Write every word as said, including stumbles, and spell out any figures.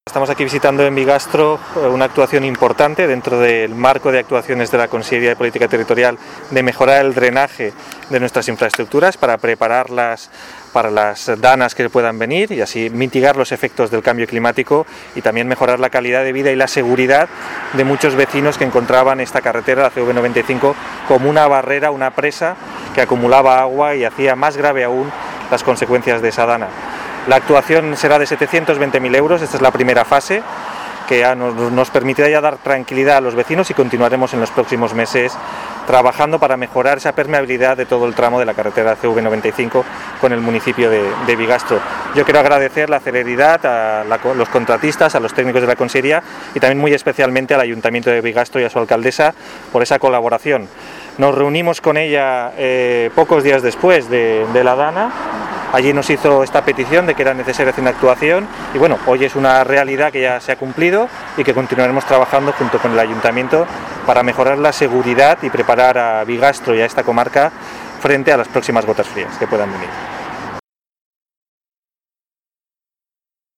Estamos aquí visitando en Bigastro una actuación importante dentro del marco de actuaciones de la Consellería de Política Territorial de mejorar el drenaje de nuestras infraestructuras para prepararlas para las danas que puedan venir y así mitigar los efectos del cambio climático y también mejorar la calidad de vida y la seguridad de muchos vecinos que encontraban esta carretera, la C V noventa y cinco, como una barrera, una presa que acumulaba agua y hacía más grave aún las consecuencias de esa dana. La actuación será de setecientos veinte mil euros, esta es la primera fase, que ya nos, nos permitirá ya dar tranquilidad a los vecinos y continuaremos en los próximos meses trabajando para mejorar esa permeabilidad de todo el tramo de la carretera C V noventa y cinco con el municipio de, de Bigastro. Yo quiero agradecer la celeridad a la, los contratistas, a los técnicos de la Consellería y también muy especialmente al Ayuntamiento de Bigastro y a su alcaldesa por esa colaboración. Nos reunimos con ella eh, pocos días después de, de la dana. Allí nos hizo esta petición de que era necesaria hacer una actuación y bueno, hoy es una realidad que ya se ha cumplido y que continuaremos trabajando junto con el Ayuntamiento para mejorar la seguridad y preparar a Bigastro y a esta comarca frente a las próximas gotas frías que puedan venir.